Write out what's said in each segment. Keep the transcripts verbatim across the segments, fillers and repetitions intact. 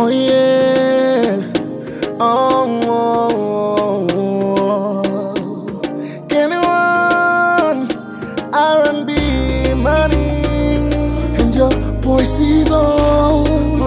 Oh yeah. Oh, oh, oh. Kenny One, R and B money, and your voice is on.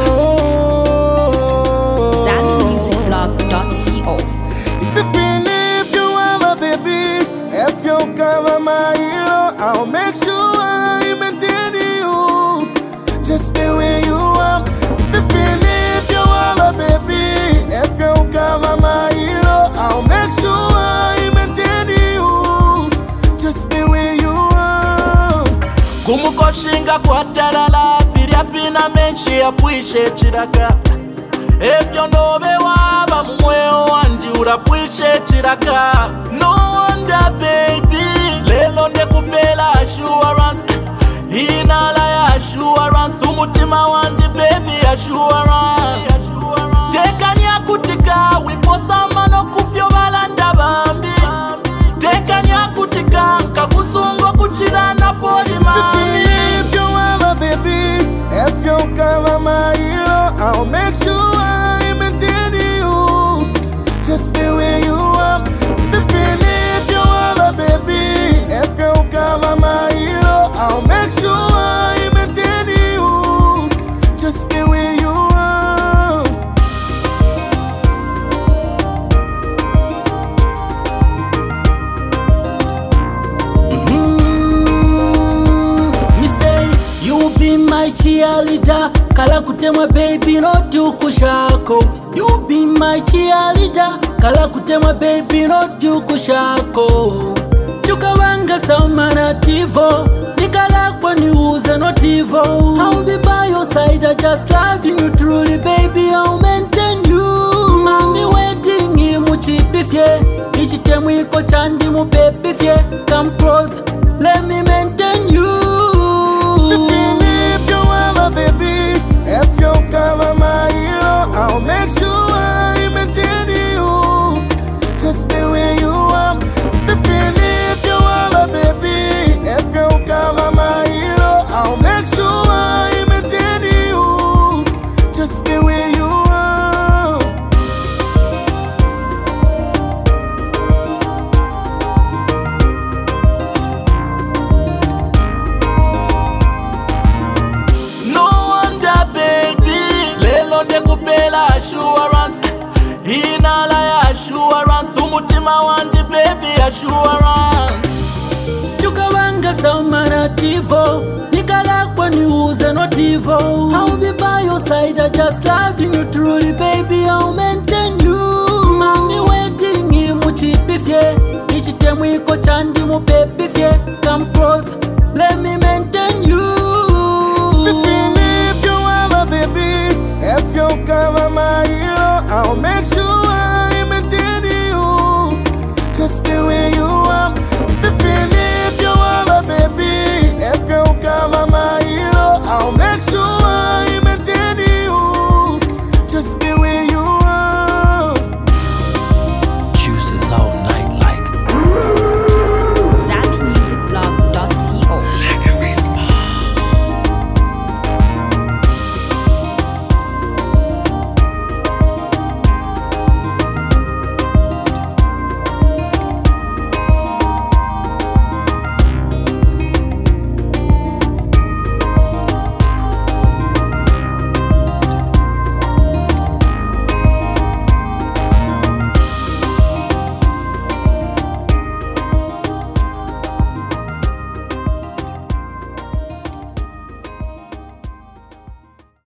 Oh. Zanu Music Blog dot co. If you feel if you are a baby, if you cover my hero, I'll make sure I maintain you just the way you are. If you feel if you are a baby, if you cover my hero, I'll make sure I maintain you just the way you are. Kumukoshinga kwa talala, firia fina menshi ya puishe chiraka. Evyo nobe waba mumweo wandi urapwishe chiraka. No wonder baby, lelo ndekupela assurance. Inala ya assurance, umutima wandi baby assurance. Tekanya kutika, wiposa mano kufyo balanda bambi. Tekanya kutika, kakusungo kuchira na poli mami. If you are a baby, if you cover my hero, I'll make sure I maintain you just the way you are. If you feel if you are a baby, if you cover my hero, I'll make sure I maintain you just the way you are. Be my cheerleader, kala kutemwa baby no tukushako. You be my cheerleader, kala kutemwa baby no tukushako. Chukawanga samana tivo, nikala kwa niuze no tivo. I'll be by your side, I just loving you truly baby, I'll maintain you. Mami waiting imu chipifye, ichitemu iko chandi mu baby fye. Come close, let me maintain you. If you are a baby, if you cover my hero, I'll make sure I maintain you just the way you are. If you feel if you are a baby, if you cover my hero, I'll make sure I maintain you just the way you are. Ndekupela assurance, inala ya assurance, umutima wandi baby assurance. Chukawanga samana tivo, nikala kwa niuze no tivo. I'll be by your side, I just loving you truly baby, I'll maintain you. Mami waiting imu chipifye, ichitemu iko chandi mu baby fye. Come close, let me maintain